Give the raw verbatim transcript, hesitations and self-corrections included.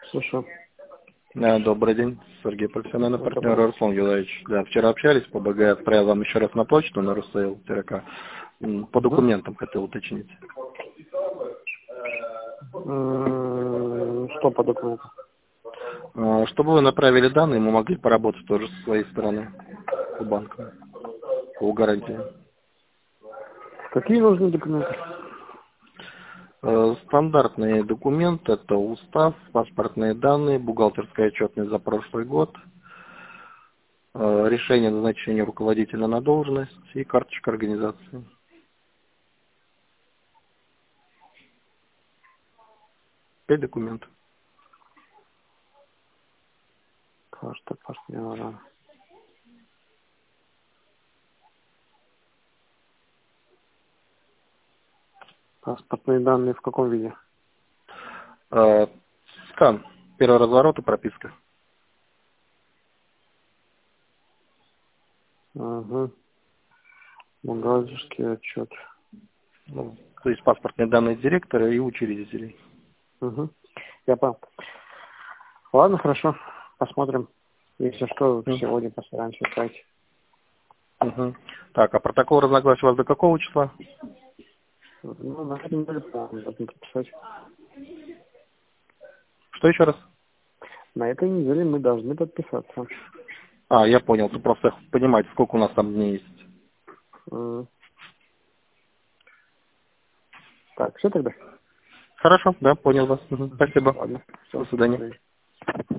Слушаю. Да, добрый день, Сергей, профессиональный Добрый. партнер Руслан Георгиевич. Да, вчера общались по БГ, отправил вам еще раз на почту, на Русейл, по Угу. документам хотел уточнить. М, Что по документам? А, Чтобы вы направили данные, мы могли поработать тоже со своей стороны, по банкам, по гарантии. Какие нужны документы? Э, Стандартные документы — это устав, паспортные данные, бухгалтерская отчетность за прошлый год, э, решение о назначении руководителя на должность и карточка организации. Пять документов. Карта партнера. Паспортные данные в каком виде? Э, Скан. Первый разворот и прописка. Угу. Бухгалтерский отчет. Ну, то есть паспортные данные директора и учредителей. Угу. Я понял. Ладно, хорошо. Посмотрим. Если что, Мгм. сегодня постараемся отправить. Мгм. Так, а протокол разногласий у вас до какого числа? Ну, на этой неделе, по-моему, должны подписать. Что еще раз? На этой неделе мы должны подписаться. А, я понял. Вы просто понимаете, сколько у нас там дней есть. М. Так, все тогда? Хорошо, да, понял вас. Мгм. Спасибо. Ладно, До все. свидания.